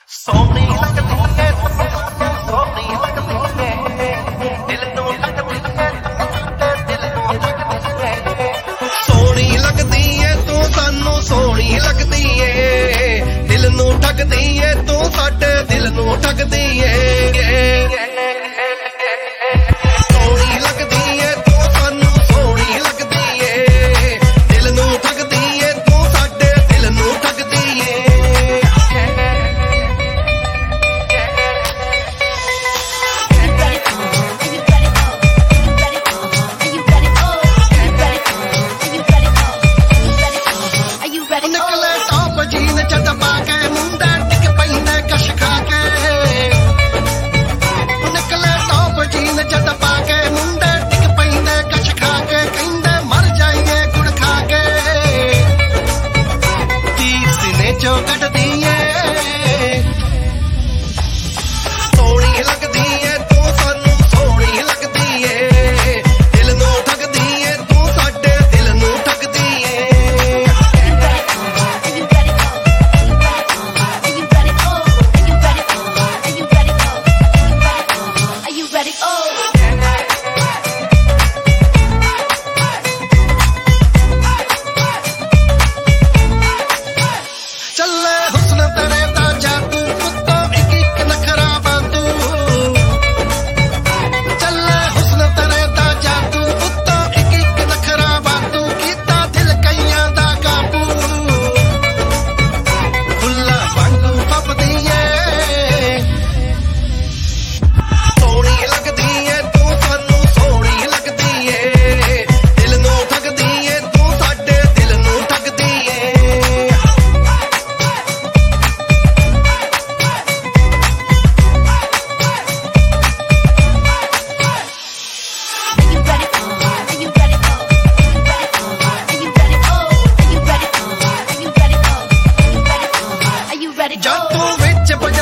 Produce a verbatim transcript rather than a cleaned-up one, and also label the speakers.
Speaker 1: ਸੋਹਣੀ ਲੱਗਦੀ ਏ ਸੋਹਣੀ ਲੱਗਦੀ ਏ ਦਿਲ ਨੂੰ ਲੱਗਦੀ ਏ ਦਿਲ ਨੂੰ ਲੱਗਦੀ ਏ ਸੋਹਣੀ ਲੱਗਦੀ ਏ ਤੂੰ ਸਾਨੂੰ ਸੋਹਣੀ ਲੱਗਦੀ ਏ ਦਿਲ ਨੂੰ ਠੱਗਦੀ ਏ ਤੂੰ ਸਾਡੇ ਦਿਲ ਨੂੰ ਠੱਗਦੀ ਏ ਸੋਹਣੀ ਲੱਗਦੀ ਏ ਤੂੰ ਸਾਨੂੰ ਸੋਹਣੀ ਲੱਗਦੀ ਏ ਦਿਲ ਨੂੰ ਠੱਗਦੀ ਏ ਤੂੰ ਸਾਡੇ ਦਿਲ ਨੂੰ ਠੱਗਦੀ ਏ जब तू विच